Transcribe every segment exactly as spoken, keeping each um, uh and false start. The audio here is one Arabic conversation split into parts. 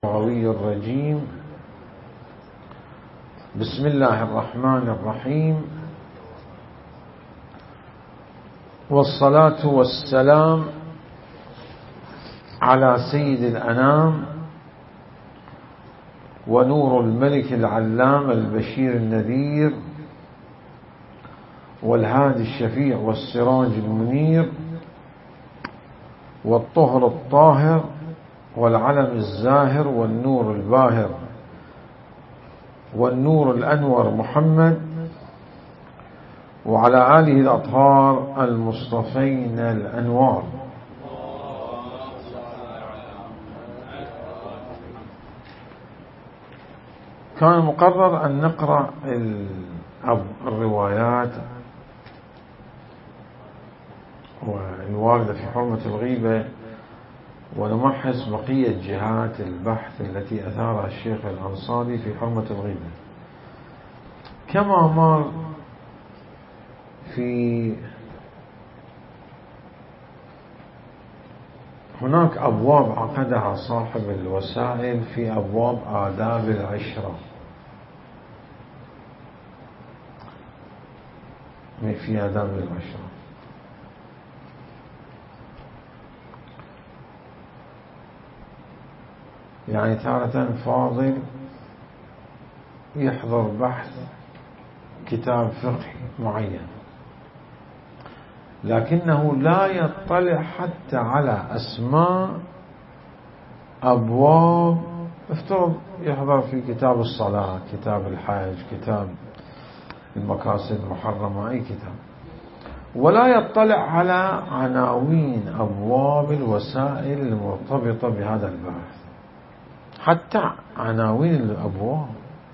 اللغوي الرجيم. بسم الله الرحمن الرحيم، والصلاة والسلام على سيد الأنام ونور الملك العلام البشير النذير والهادي الشفيع والسراج المنير والطهر الطاهر والعلم الزاهر والنور الباهر والنور الأنور محمد وعلى آله الأطهار المصطفين الأنوار. كان مقرر أن نقرأ الروايات والواردة في حرمة الغيبة ونمحص بقية جهات البحث التي أثارها الشيخ الأنصاري في حرمة الغيبة، كما مر في هناك أبواب عقدها صاحب الوسائل في أبواب آداب العشرة، في آداب العشرة. يعني تارة فاضل يحضر بحث كتاب فقهي معين لكنه لا يطلع حتى على أسماء أبواب. افترض يحضر في كتاب الصلاة، كتاب الحج، كتاب المقاصد المحرمة، أي كتاب، ولا يطلع على عناوين أبواب الوسائل المرتبطة بهذا البحث، حتى عناوين الأبواب.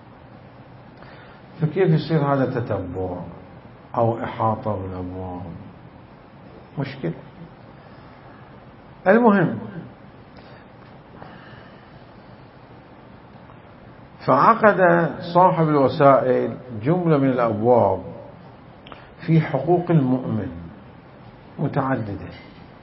فكيف يصير هذا تتبع أو إحاطة بالأبواب؟ مشكلة. المهم، فعقد صاحب الوسائل جملة من الأبواب في حقوق المؤمن متعددة،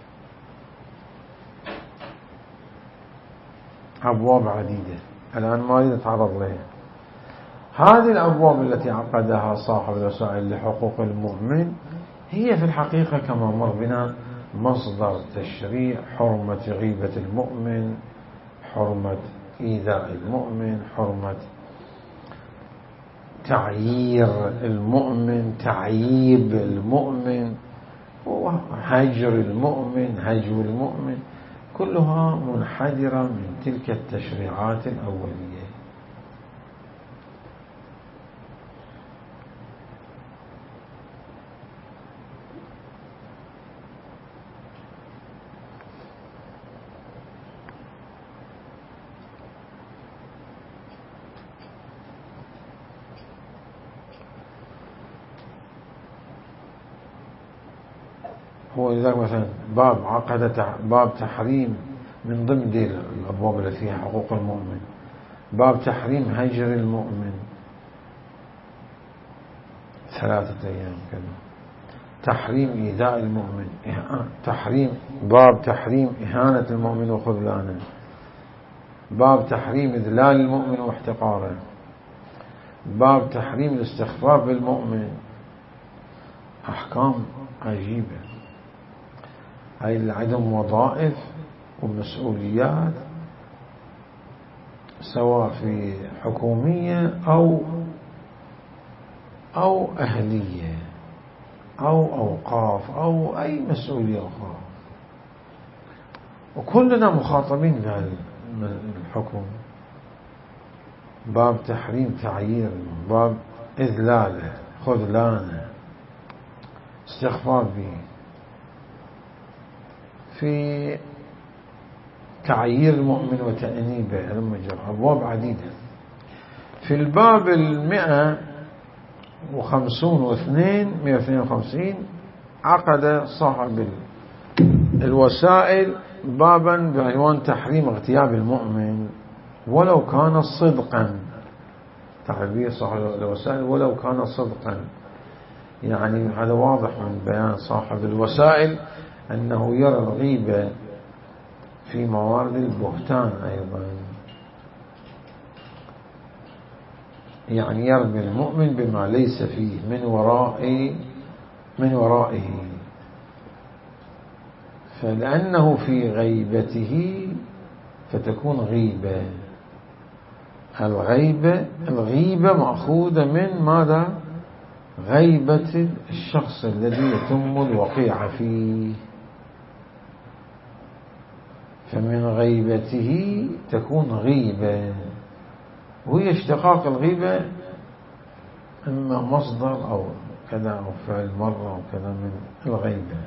أبواب عديدة الآن ما أريد أتعرض لها. هذه الأبواب التي عقدها صاحب الوسائل لحقوق المؤمن هي في الحقيقة كما مر بنا مصدر تشريع حرمة غيبة المؤمن، حرمة إيذاء المؤمن، حرمة تعيير المؤمن، تعييب المؤمن، هجر المؤمن، هجو المؤمن، كلها منحدرة من تلك التشريعات الأولية. هو لذلك مثلا باب عقد باب تحريم من ضمن دي الأبواب التي فيها حقوق المؤمن، باب تحريم هجر المؤمن ثلاثة أيام كذا، تحريم إيذاء المؤمن، تحريم باب تحريم إهانة المؤمن وخذلانه، باب تحريم إذلال المؤمن واحتقاره، باب تحريم الاستخفاف بالمؤمن. أحكام عجيبة، هاي عندهم وظائف ومسؤوليات سواء في حكومية أو أو أهلية أو أوقاف أو أي مسؤولية أخرى، وكلنا مخاطبين بهذا الحكم. باب تحريم تعيير، باب إذلاله، خذلانه، استخفاف به، في تعيير المؤمن وتأنيبه، أبواب عديدة. في الباب المئة وخمسون واثنين مئة واثنين وخمسين عقد صاحب الوسائل بابا بعنوان تحريم اغتياب المؤمن ولو كان صدقا. تعبير صاحب الوسائل ولو كان صدقا، يعني هذا واضح من بيان صاحب الوسائل أنه يرى الغيبة في موارد البهتان أيضا، يعني يرمي المؤمن بما ليس فيه من وراء من ورائه، فلأنه في غيبته فتكون غيبة. الغيبة الغيبة مأخوذة من ماذا؟ غيبة الشخص الذي يتم الوقيعة فيه، فمن غيبته تكون غيبة، وهي اشتقاق الغيبة إما مصدر أو كذا أو فعل مرة أو كذا من الغيبة.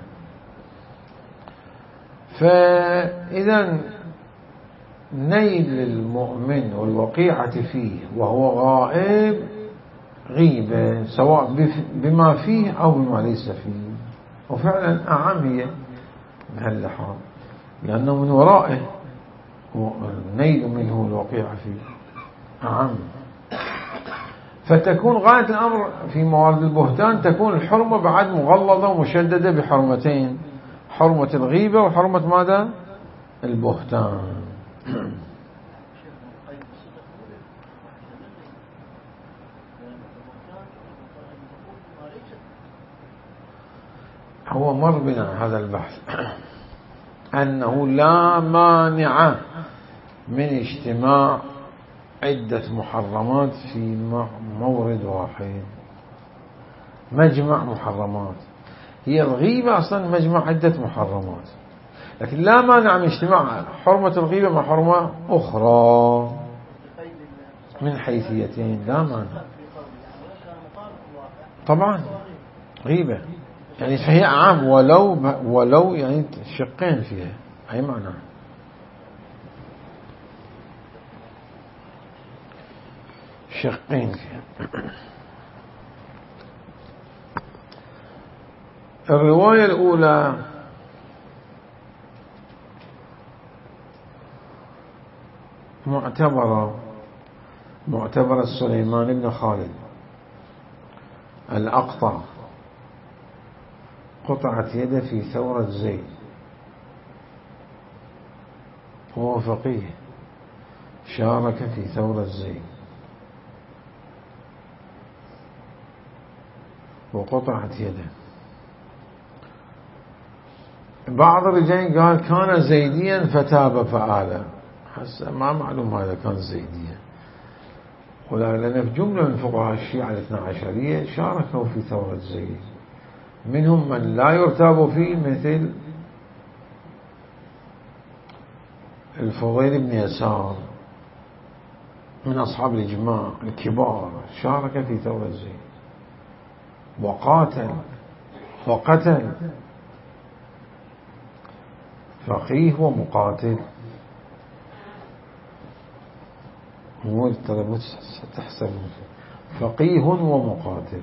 فإذا نيل المؤمن والوقيعة فيه وهو غائب غيبة، سواء بما فيه أو بما ليس فيه، وفعلا أعم هي بهاللحاظ لأنه من ورائه نيل منه الوقيعة فيه أعم. فتكون غاية الأمر في موارد البهتان تكون الحرمة بعد مغلظة ومشددة بحرمتين، حرمة الغيبة وحرمة ماذا؟ البهتان. هو مر بنا هذا البحث أنه لا مانع من اجتماع عدة محرمات في مورد واحد، مجمع محرمات. هي الغيبة أصلا مجمع عدة محرمات، لكن لا مانع من اجتماع حرمة الغيبة مع حرمة أخرى من حيثيتين، لا مانع طبعا غيبة يعني فهي أعم ولو ولو يعني شقين فيها، أي معنى شقين فيها. الرواية الأولى معتبرة معتبرة سليمان بن خالد الأقطع، قطعت يده في ثورة زيد، هو فقيه شارك في ثورة زيد وقطعت يده. بعض الرجال قال كان زيديا فتاب فآل، حسنا ما معلوم هذا كان زيديا، ولأن في جملة من فقهاء الشيعة الاثنى عشرية شاركوا في ثورة زيد، منهم من لا يرتاب فيه مثل الفضيل بن يسار من أصحاب الإجماع الكبار، شارك في ثورة زيد وقاتل وقتل، فقيه ومقاتل، مو تحسب فقيه ومقاتل.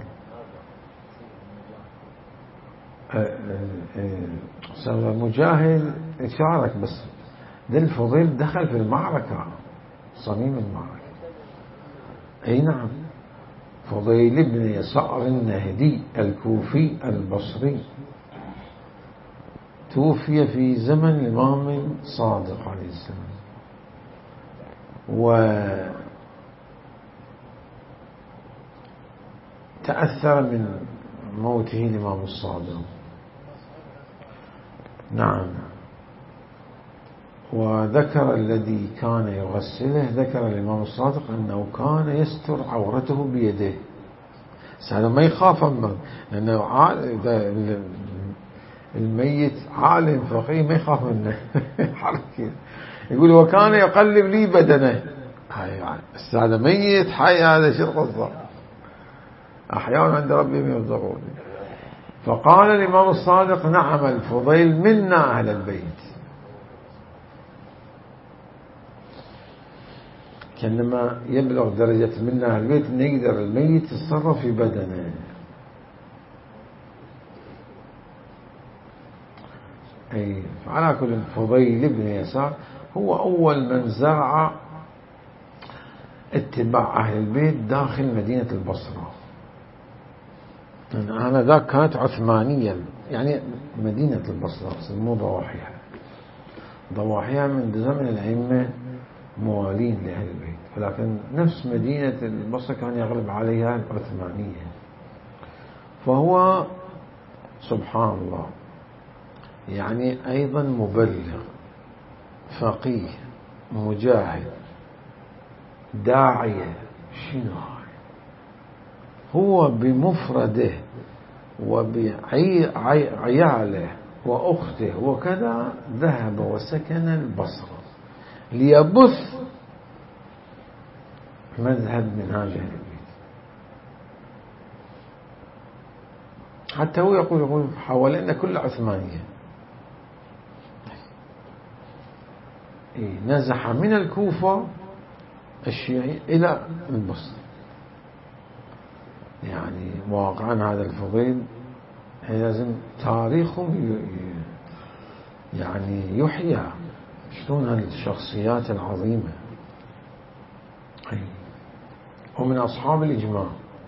مجاهد شارك بس ده الفضيل دخل في المعركة صميم المعركة. أي نعم، فضيل بن يسار النهدي الكوفي البصري توفي في زمن الإمام صادق عليه السلام، وتأثر من موته الإمام الصادق. نعم، وذكر الذي كان يغسله، ذكر الإمام الصادق أنه كان يستر عورته بيده، هذا ما يخاف منه، لأنه الميت عالم فقيه ما يخاف منه يقول وكان يقلب لي بدنه، هذا ميت حي، هذا شو القصة؟ أحياء عند ربهم يرزقون. فقال الإمام الصادق نعم الفضيل منا أهل البيت، كأنما يبلغ درجة منا أهل البيت أن يقدر الميت يتصرف في بدنه. أي على كل الفضيل بن يسار هو أول من زرع اتباع أهل البيت داخل مدينة البصرة. أنا ذاك كانت عثمانية، يعني مدينة البصرة مو ضواحيها، ضواحيها من زمن الأئمة موالين لأهل البيت، ولكن نفس مدينة البصرة كان يغلب عليها العثمانية. فهو سبحان الله يعني أيضا مبلغ، فقيه، مجاهد، داعية، شنو هو بمفرده وبعياله وأخته وكذا ذهب وسكن البصرة ليبث مذهب منهاج أهل البيت. حتى هو يقول يقول حوالينا كل عثمانية، نزح من الكوفة الشيعي إلى البصرة. يعني واقعا هذا الفضيل لازم تاريخهم يعني يحيى، شلون هالشخصيات العظيمة. ومن أصحاب الإجماع.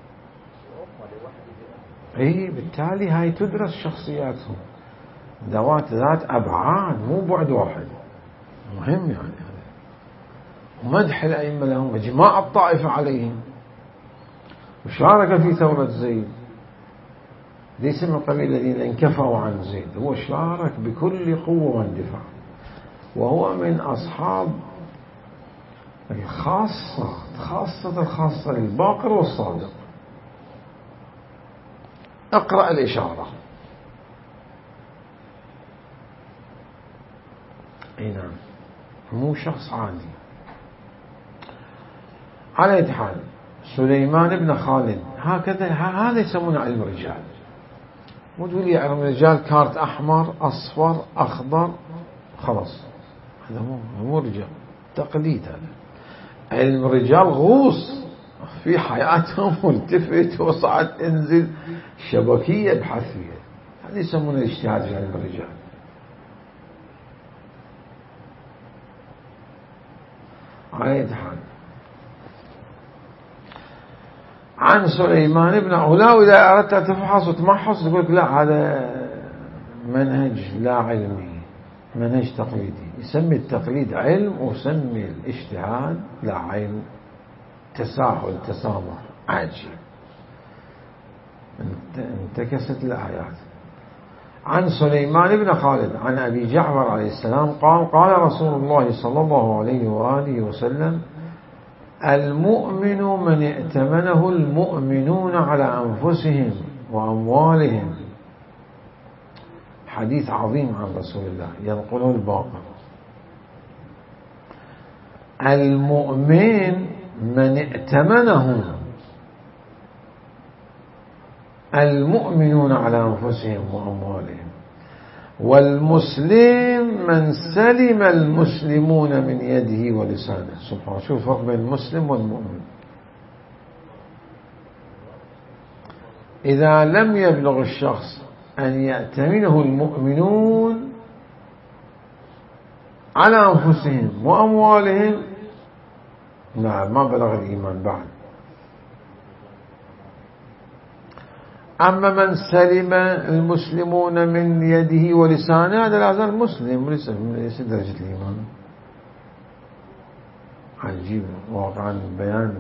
اي بالتالي هاي تدرس شخصياتهم ذوات ذات أبعاد، مو بعد واحد، مهم يعني هذا. ومدح الأئمة لهم، إجماع الطائفة عليهم، وشارك في ثورة زيد، ليس من قبيل الذين انكفوا عن زيد، هو شارك بكل قوة واندفاع، وهو من أصحاب الخاصة خاصة الخاصة للباقر والصادق. اقرأ الإشارة. اي نعم، مو شخص عادي. على أي حال سليمان بن خالد هكذا، هذا يسمونه علم الرجال. مو تقول لي علم الرجال كارت أحمر أصفر أخضر خلاص، هذا مو مو رجال، تقليد. هذا علم الرجال غوص في حياتهم، والتفت وصعد انزل، شبكية ابحث فيها. هذا يسمونه الاجتهاد في علم الرجال. على أي حال عن سليمان بن علاء، إذا أردت أن تفحص وتمحص تقول لك لا، هذا منهج لا علمي، منهج تقليدي. يسمي التقليد علم، ويسمي الاجتهاد لا علم، تساهل تسامح عجيب. انتكست الآيات. عن سليمان بن خالد عن أبي جعفر عليه السلام قال قال رسول الله صلى الله عليه وآله وسلم: المؤمن من ائتمنه المؤمنون على أنفسهم وأموالهم. حديث عظيم عن رسول الله ينقله الباقر. المؤمن من ائتمنه المؤمنون على أنفسهم وأموالهم، والمسلم من سلم المسلمون من يده ولسانه. سبحان، شوف الفرق بين المسلم والمؤمن. إذا لم يبلغ الشخص أن يأتمنه المؤمنون على أنفسهم وأموالهم، نعم ما بلغ الإيمان بعد. أما من سلم المسلمون من يده ولسانه، هذا لا زال مسلم وليس درجة الإيمان. عجيب واقعا بيان.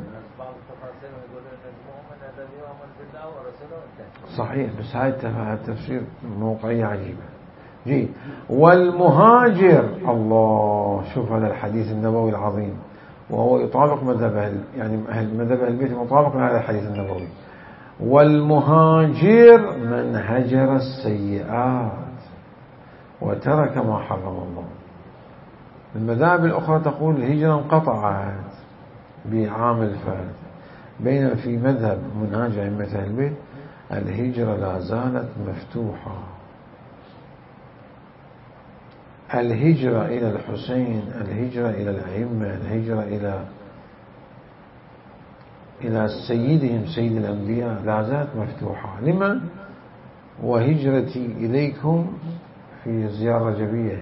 صحيح، بس هاي التفسير موقعية عجيبة. جي والمهاجر، الله، شوف هذا الحديث النبوي العظيم، وهو يطابق مذهب يعني مذهب أهل البيت، مطابق لهذا الحديث النبوي. والمهاجر من هجر السيئات وترك ما حرم الله. المذاهب الأخرى تقول الهجرة انقطعت بعام الفات، بينما في مذهب منهاج أئمة أهل البيت الهجرة لا زالت مفتوحة. الهجرة إلى الحسين، الهجرة إلى الأئمة، الهجرة إلى إلى سيدهم سيد الأنبياء لا زالت مفتوحة. لمن؟ وهجرتي إليكم في زيارة رجبية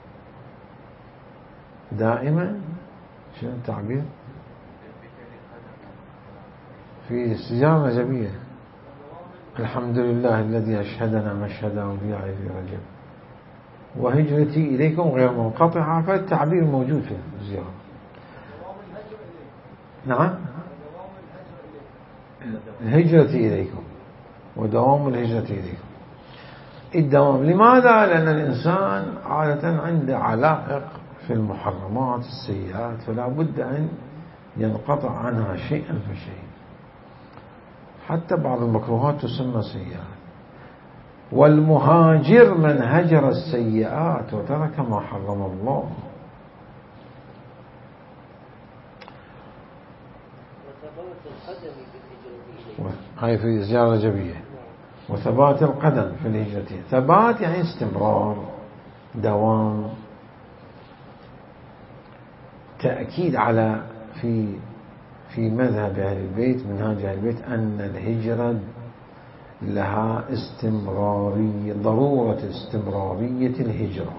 دائما. شنو التعبير؟ في زيارة رجبية. الحمد لله الذي أشهدنا مشهد أولياء في رجب، وهجرتي إليكم غير منقطعة، فالتعبير موجود في الزيارة. نعم، الهجرة إليكم ودوام الهجرة إليكم. الدوام لماذا؟ لأن الإنسان عادة عنده علائق في المحرمات السيئات، فلا بد أن ينقطع عنها شيئا فشيئا. حتى بعض المكروهات تسمى سيئات. والمهاجر من هجر السيئات وترك ما حرم الله. هاي في الزيارة الرجبية. وثبات القدم في الهجرة. ثبات يعني استمرار، دوام، تأكيد على في في مذهب أهل البيت، منهاج أهل البيت، أن الهجرة لها استمرارية، ضرورة استمرارية الهجرة.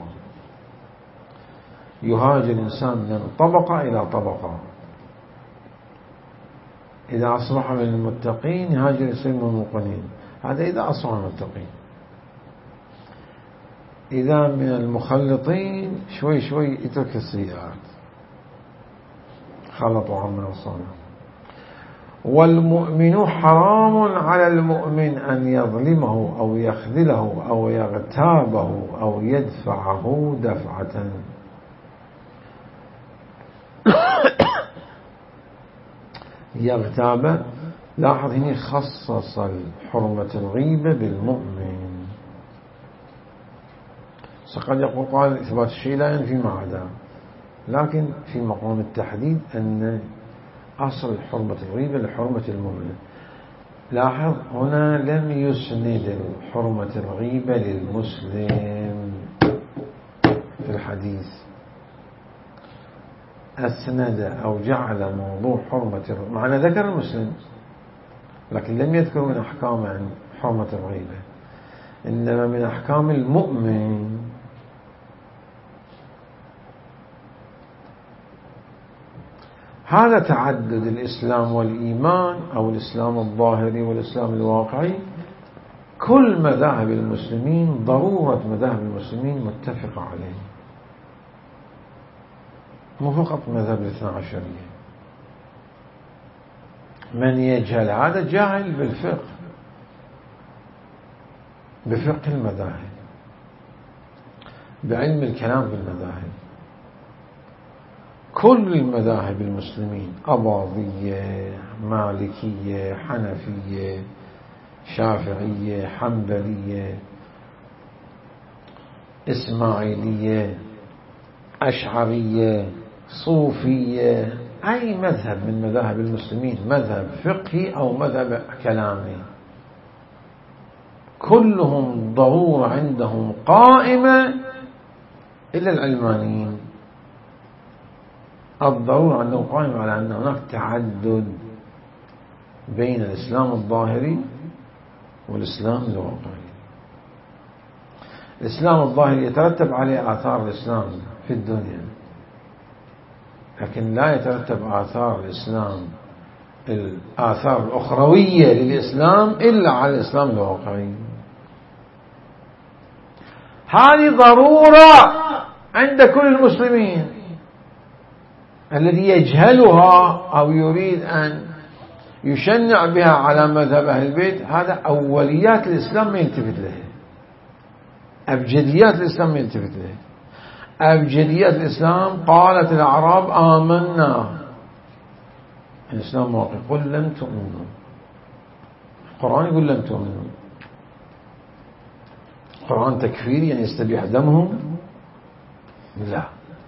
يهاجر الإنسان من طبقة إلى طبقة. إذا أصبح من المتقين يهاجر يصير من الموقنين، هذا إذا أصبح من المتقين. إذا من المخلطين شوي شوي يترك السيئات، خلطوا عما وصانا. والمؤمن حرام على المؤمن أن يظلمه أو يخذله أو يغتابه أو يدفعه دفعة. يغتاب، لاحظ هنا خصص حرمة الغيبة بالمؤمن. قد يقول قال إثبات الشيء لا ينفي ما عداه، لكن في مقام التحديد أن أصل حرمة الغيبة لحرمة المؤمن. لاحظ هنا لم يسند حرمة الغيبة للمسلم في الحديث، أسند أو جعل موضوع حرمة الغيبة، معنى ذكر المسلم لكن لم يذكر من أحكام عن حرمة الغيبة، إنما من أحكام المؤمن. هذا تعدد الإسلام والإيمان، أو الإسلام الظاهري والإسلام الواقعي. كل مذاهب المسلمين، ضرورة مذاهب المسلمين متفقة عليه، مو فقط مذهب الاثنى عشرية. من يجهل هذا جاهل بالفقه، بفقه المذاهب، بعلم الكلام في المذاهب. كل المذاهب المسلمين، أباضية، مالكية، حنفية، شافعية، حنبلية، إسماعيلية، أشعرية، صوفية، أي مذهب من مذاهب المسلمين، مذهب فقهي أو مذهب كلامي، كلهم ضرورة عندهم قائمة إلا العلمانيين. الضرورة عندهم قائمة على أن هناك تعدد بين الإسلام الظاهري والإسلام الواقعي. الإسلام الظاهري يترتب عليه آثار الإسلام في الدنيا، لكن لا يترتب آثار الإسلام الآثار الأخروية للإسلام إلا على الإسلام الواقعي. هذه ضرورة عند كل المسلمين. الذي يجهلها أو يريد أن يشنع بها على مذهب أهل البيت، هذا أوليات الإسلام ما يلتفت له، أبجديات الإسلام ما يلتفت له. أبجديات الإسلام قالت الأعراب آمنا، الإسلام واقع، قل لم تؤمنوا. القرآن يقول لم تؤمنوا. القرآن تكفيري يعني يستبيح دمهم؟ لا،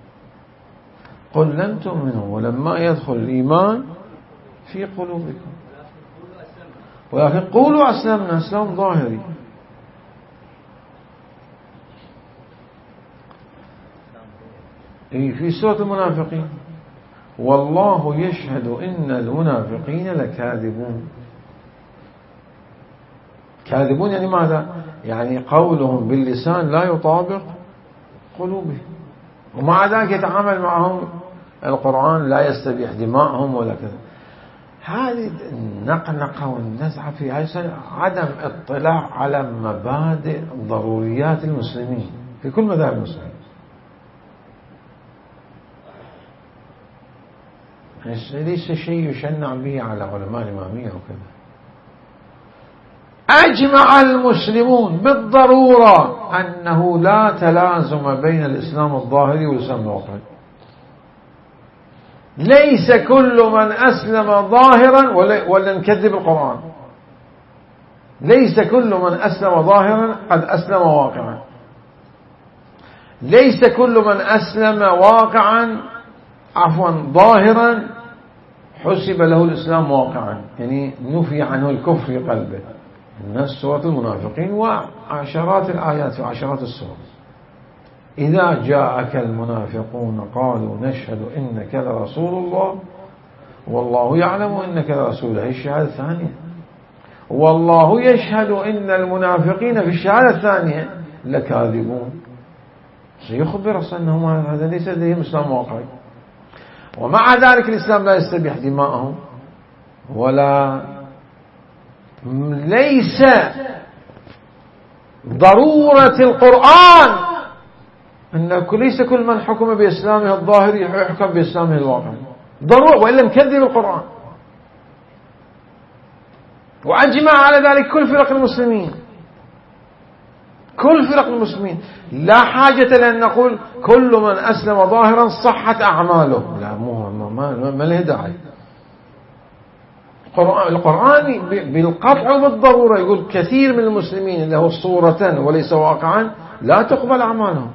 قل لم تؤمنوا ولما يدخل الإيمان في قلوبكم، ولكن قولوا أسلمنا، إسلام ظاهري. في سورة المنافقين والله يشهد إن المنافقين لكاذبون. كاذبون يعني ماذا؟ يعني قولهم باللسان لا يطابق قلوبهم، ومع ذلك يتعامل معهم القرآن لا يستبيح دماءهم ولا كذا. هذه النقنقة والنزعة في هذا عدم اطلاع على مبادئ ضروريات المسلمين في كل مذاهب المسلمين. ليس شيء يشنع به على علماء الإمامية وكذا. أجمع المسلمون بالضرورة أنه لا تلازم بين الإسلام الظاهري والإسلام الواقعي. ليس كل من أسلم ظاهرا ولا نكذب القرآن، ليس كل من أسلم ظاهرا قد أسلم واقعا، ليس كل من أسلم واقعا عفوا ظاهرا حسب له الإسلام واقعا، يعني نفي عنه الكفر في قلبه. الناس سورة المنافقين وعشرات الآيات وعشرات السور. إذا جاءك المنافقون قالوا نشهد إنك لرسول الله والله يعلم إنك لرسوله، هي الشهادة الثانية. والله يشهد إن المنافقين في الشهادة الثانية لكاذبون، سيخبر أصلا أنهم هذا ليس لديهم إسلام واقعي. ومع ذلك الإسلام لا يستبيح دماءهم، ولا ليس ضرورة القرآن أن ليس كل من حكم بإسلامه الظاهر يحكم بإسلامه الواقعي ضرورة، وإلا نكذب القرآن. وأجمع على ذلك كل فرق المسلمين، كل فرق المسلمين. لا حاجة لأن نقول كل من أسلم ظاهرا صحت أعماله، لا مو ما, ما له داعي. القرآن بالقطع وبالضرورة يقول كثير من المسلمين له صورة وليس واقعا لا تقبل أعمالهم.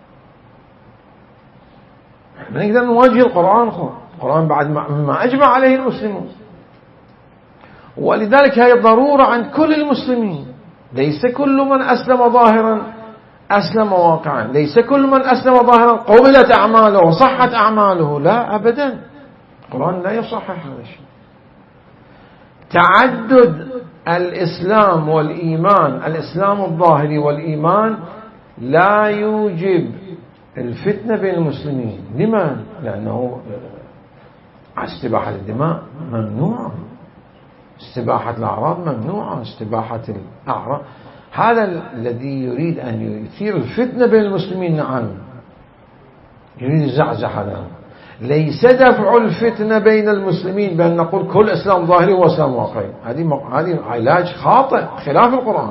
نقدر نواجه القرآن، القرآن بعد ما أجمع عليه المسلمون. ولذلك هي ضرورة عن كل المسلمين. ليس كل من أسلم ظاهرا أسلم واقعا، ليس كل من أسلم ظاهرا قبلت أعماله وصحت أعماله، لا أبدا. القرآن لا يصحح هذا الشيء. تعدد الإسلام والإيمان، الإسلام الظاهري والإيمان لا يوجب الفتنة بين المسلمين. لماذا؟ لأنه استباحة الدماء ممنوعة، استباحة الأعراض ممنوعة، استباحة الأعراض. هذا الذي يريد أن يثير الفتنة بين المسلمين، نعم يريد يزعزع هذا. ليس دفع الفتنة بين المسلمين بأن نقول كل إسلام ظاهري وإسلام واقعي، هذه هذه علاج خاطئ خلاف القرآن.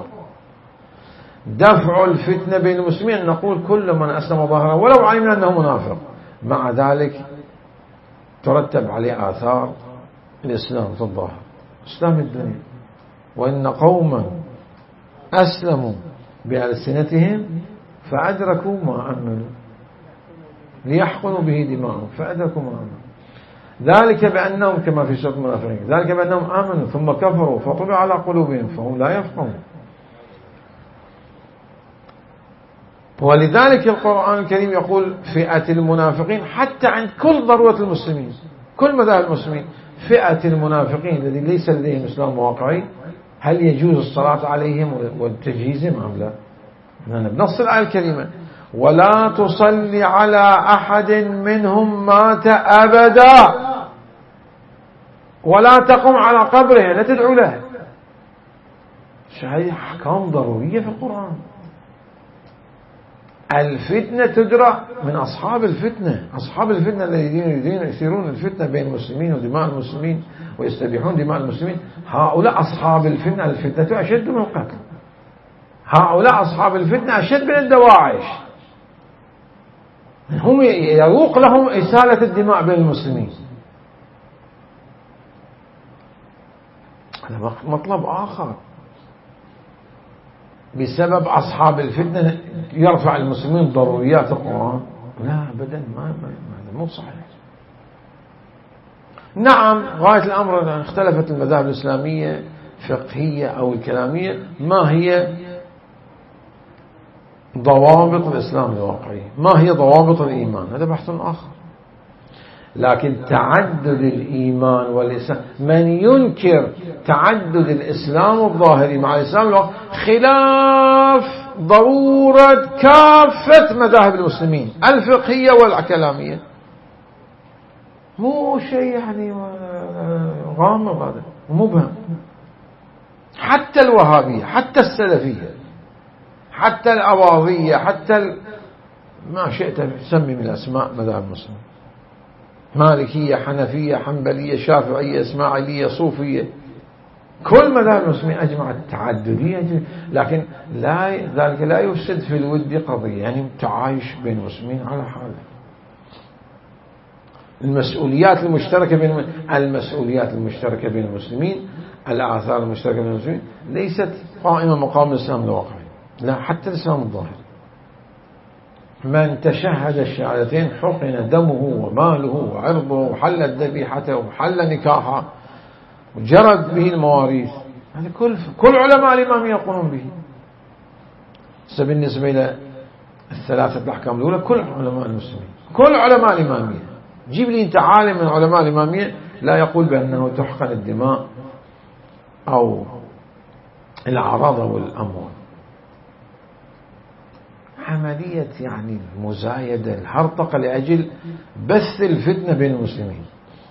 دفع الفتنة بين المسلمين أن نقول كل من أسلم ظاهرا ولو علمنا أنه منافق، مع ذلك ترتب عليه آثار الإسلام في الظاهر، إسلام الدنيا. وإن قوما أسلموا بألسنتهم فأدركوا ما أمنوا ليحقنوا به دماءهم فأدركوا ما أمنوا، ذلك بأنهم كما في سورة المنافقين ذلك بأنهم آمنوا ثم كفروا فطبع على قلوبهم فهم لا يفقهون. ولذلك القرآن الكريم يقول فئة المنافقين حتى عند كل ضرورة المسلمين، كل مذاهب المسلمين، فئة المنافقين الذي ليس لديهم إسلام واقعي هل يجوز الصلاة عليهم والتجهيزهم أم لا؟ بنص الآية الكريمة ولا تصلي على أحد منهم مات أبدا ولا تقم على قبره لا تدعو له. هذه أحكام ضرورية في القرآن. الفتنة تدرى من أصحاب الفتنة، أصحاب الفتنة الذين يريدون يثيرون الفتنة بين المسلمين ودماء المسلمين ويستبيحون دماء المسلمين. هؤلاء أصحاب الفتنة، الفتنة أشد من القتل. هؤلاء أصحاب الفتنة أشد من الدواعش، هم يروق لهم إسالة الدماء بين المسلمين. هذا مطلب آخر. بسبب أصحاب الفتنة يرفع المسلمين ضروريات القرآن؟ لا أبدا، ما هذا مو صحيح. نعم غاية الأمر اختلفت المذاهب الإسلامية فقهية أو الكلامية ما هي ضوابط الإسلام الواقعي، ما هي ضوابط الإيمان، هذا بحث آخر. لكن تعدد الإيمان والإسلام، من ينكر تعدد الإسلام الظاهري مع الإسلام الواقعي خلاف ضرورة كافة مذاهب المسلمين الفقهية والكلامية، مو شيء يعني غامض، هذا مبهم. حتى الوهابية، حتى السلفية، حتى الأواضية، حتى ال... ما شئت تسمي من الأسماء مذاهب المسلمين مالكية، حنفية، حنبلية، شافعية، إسماعيلية، صوفية، كل مذاهب المسلمين أجمعت تعددية، لكن لا ذلك لا يفسد في الود قضية، يعني تعايش بين المسلمين على حاله. المسؤوليات المشتركة بين المسؤوليات المشتركة بين المسلمين، الآثار المشتركة بين المسلمين ليست قائمة مقام الإسلام الواقعي، لا، حتى الإسلام الظاهر. من تشهد الشهادتين حقن دمه وماله وعرضه وحلت ذبيحته وحل نكاحه وجرت به المواريث. هذا كل كل علماء الإمامية يقولون به. بالنسبة إلى الثلاثة الأحكام الأولى كل علماء المسلمين، كل علماء الإمامية، جيب لي أنت عالم من علماء الإمامية لا يقول بأنه تحقن الدماء أو الأعراض والأموال. عملية يعني المزايدة، الهرطقة لأجل بث الفتنة بين المسلمين،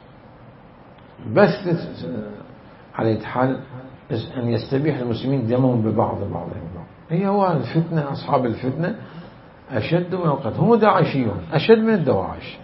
بث على حال أن يستبيح المسلمين دمهم ببعض بعضهم بعض. هي هو الفتنة، أصحاب الفتنة أشد من القتل، هم داعشيون أشد من الدواعش.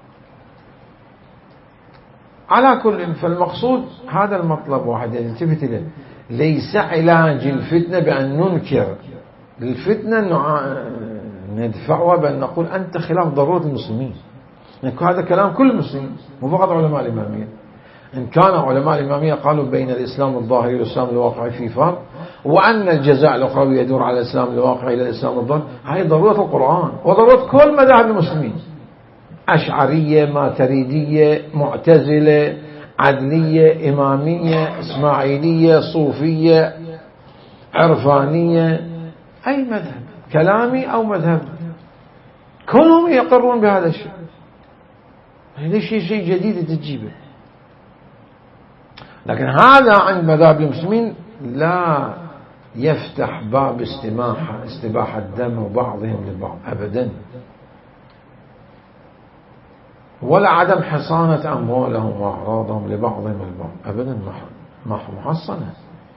على كل، فالمقصود هذا المطلب واحد يلتفت إليه، ليس علاج الفتنة بأن ننكر الفتنة ندفعها بأن نقول أنت خلاف ضرورة المسلمين. يعني هذا كلام كل مسلم، مو فقط علماء الإمامية. إن كان علماء الإمامية قالوا بين الإسلام الظاهري والإسلام الواقعي في فرق، وأن الجزاء الأخروي يدور على الإسلام الواقعي إلى الإسلام الظاهري، هذه ضرورة القرآن وضرورة كل مذاهب المسلمين، أشعرية، ماتريدية، معتزلة، عدلية، إمامية، إسماعيلية، صوفية، عرفانية، أي مذهب كلامي أو مذهب، كلهم يقرون بهذا الشيء. ليش شيء جديد تجيبه؟ لكن هذا عند مذاهب المسلمين لا يفتح باب استباحة استباحة دم بعضهم لبعض أبدا، ولا عدم حصانة أموالهم وأعراضهم لبعضهم البعض أبدا، ما محصنة.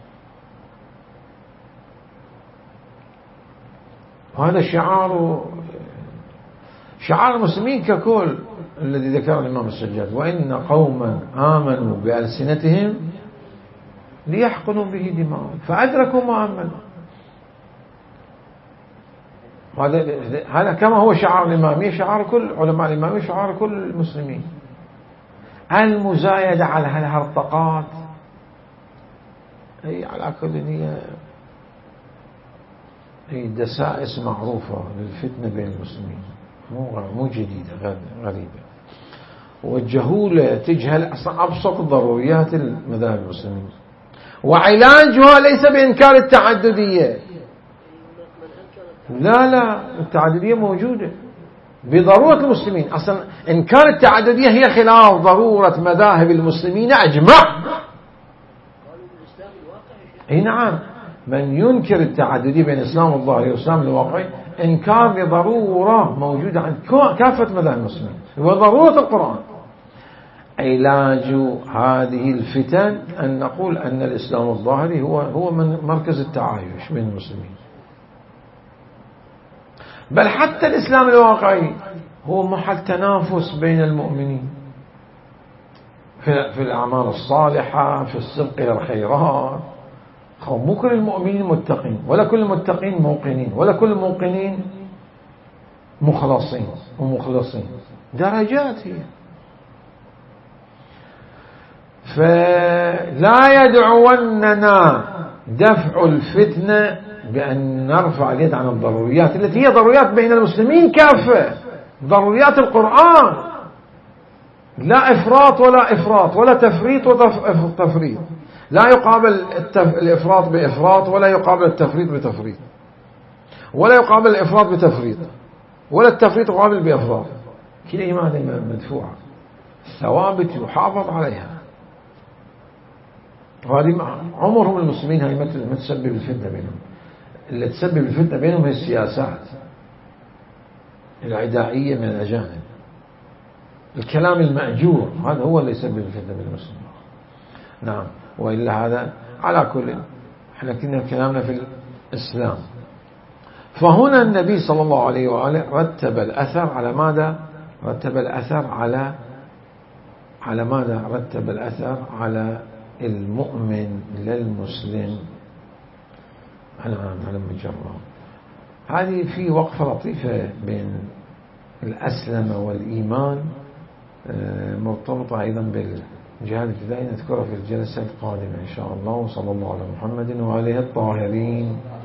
وهذا شعار شعار المسلمين ككل الذي ذكره الإمام السجاد، وإن قوما آمنوا بألسنتهم ليحقنوا به دماءهم فأدركوا ما آمنوا. هذا كما هو شعار الإمامية، شعار كل علماء الإمامية، شعار كل المسلمين. المزايدة على هالهرطقات هي على كل هي هي دسائس معروفة للفتنة بين المسلمين، مو مو جديدة غريبة. والجهولة تجهل أصلا أبسط ضروريات المذاهب المسلمين، وعلاجها ليس بإنكار التعددية، لا لا، التعددية موجودة بضرورة المسلمين. أصلا إنكار التعددية هي خلاف ضرورة مذاهب المسلمين أجمع. اي نعم، من ينكر التعددية بين الإسلام الظاهري والإسلام الواقعي إنكار لضرورة موجودة عند كافة مذاهب المسلمين، وضرورة القرآن. علاج هذه الفتن أن نقول أن الإسلام الظاهري هو هو من مركز التعايش بين المسلمين، بل حتى الإسلام الواقعي هو محل تنافس بين المؤمنين في في الأعمال الصالحة، في السبق إلى الخيرات. مو كل المؤمنين متقين، ولا كل المتقين موقنين، ولا كل الموقنين مخلصين ومخلصين، درجات هي. فلا يدعوننا دفع الفتنة بأن نرفع اليد عن الضروريات التي هي ضروريات بين المسلمين كافة، ضروريات القرآن، لا إفراط ولا إفراط، ولا تفريط وتفريط. لا يقابل الإفراط بإفراط، ولا يقابل التفريط بتفريط، ولا يقابل الإفراط بتفريط، ولا التفريط يقابل بإفراط. كلمة هذه مدفوعة، ثوابت يحافظ عليها. وهذه عمرهم المسلمين هي ما تسبب الفتنة بينهم. اللي تسبب الفتنة بينهم هي السياسات العدائية من الأجانب، الكلام المأجور، هذا هو اللي يسبب الفتنة بين المسلمين. نعم، وإلا هذا على كل. احنا كنا كلامنا في الإسلام. فهنا النبي صلى الله عليه وآله رتب الأثر على ماذا؟ رتب الأثر على على ماذا رتب الأثر؟ على المؤمن للمسلم الآن على مجرد. هذه في وقفة لطيفة بين الأسلم والإيمان مرتبطة أيضا بالجهاد الابتدائي، نذكرها في الجلسة القادمة إن شاء الله. وصلى الله على محمد وآله الطاهرين.